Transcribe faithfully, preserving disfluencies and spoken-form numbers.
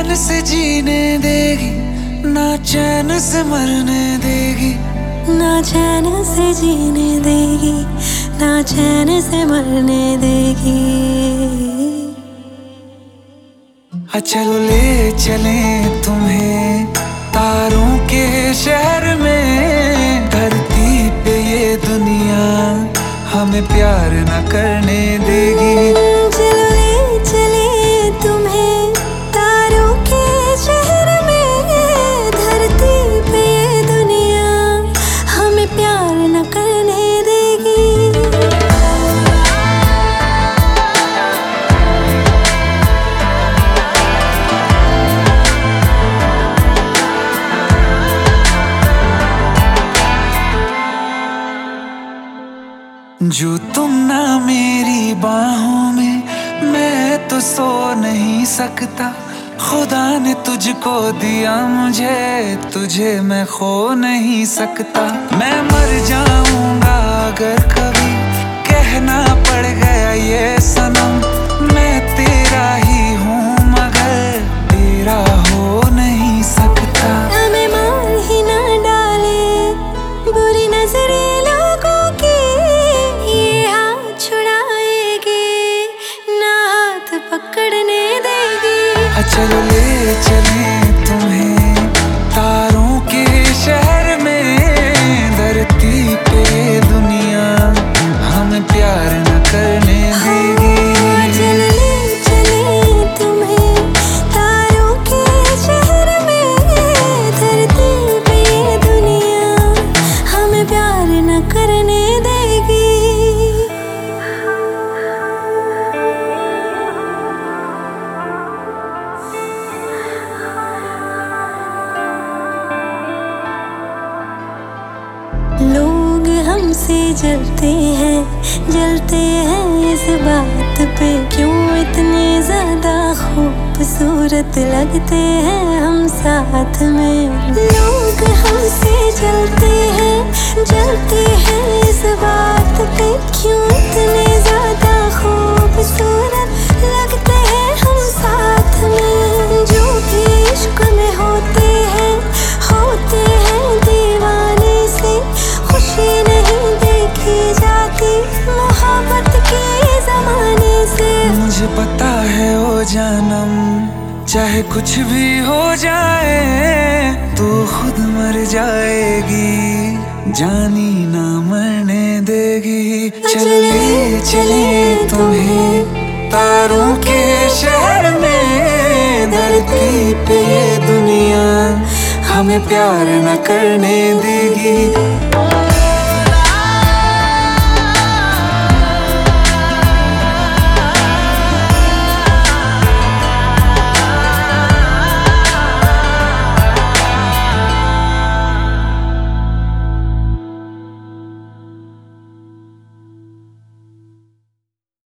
चैन से जीने देगी, ना चैन से मरने देगी, ना चैन से जीने देगी, ना चैन से मरने देगी। चलो ले चले तुम्हें तारों के शहर में, धरती पे ये दुनिया हमें प्यार न करने देगी। चलो ले चले तुम्हें तारों के शहर में, धरती पे ये दुनिया हमें प्यार न करने देगी। जो तुम ना मेरी बाहों में, मैं तो सो नहीं सकता। खुदा ने तुझको दिया मुझे, तुझे मैं खो नहीं सकता। मैं मर जाऊंगा अगर कभी कहना पड़ गया ये सनम, मैं तेरा ही हूँ मगर तेरा हो नहीं सकता। हमें मार ही ना डाले बुरी नजरें लोगों की, ये हाथ छुड़ाएगी ना हाथ पकड़ने देगी। चलो ले चले तुम्हें तारों के शहर में, धरती पे दुनिया हमें प्यार न करने देगी। चलो ले चले तुम्हें तारों के शहर में, धरती पे दुनिया हमें प्यार न करने देगी। लोग हमसे जलते हैं, जलते हैं इस बात पे, क्यों इतने ज्यादा खूबसूरत लगते हैं हम साथ में। लोग हमसे जलते हैं, जलते हैं इस बात पे, क्यों इतने ज्यादा खूबसूरत लगते हैं हम साथ में। जो भी इश्क में होते हैं, होते हैं दीवाने से, खुशी नहीं देखी जाती मोहब्बत के ज़माने से। मुझे पता है ओ जानम, चाहे कुछ भी हो जाए तू खुद मर जाएगी, जानी ना मरने देगी। चलो ले चले तुम्हें तारों के शहर में, धरती पे ये दुनिया हमें प्यार न करने देगी।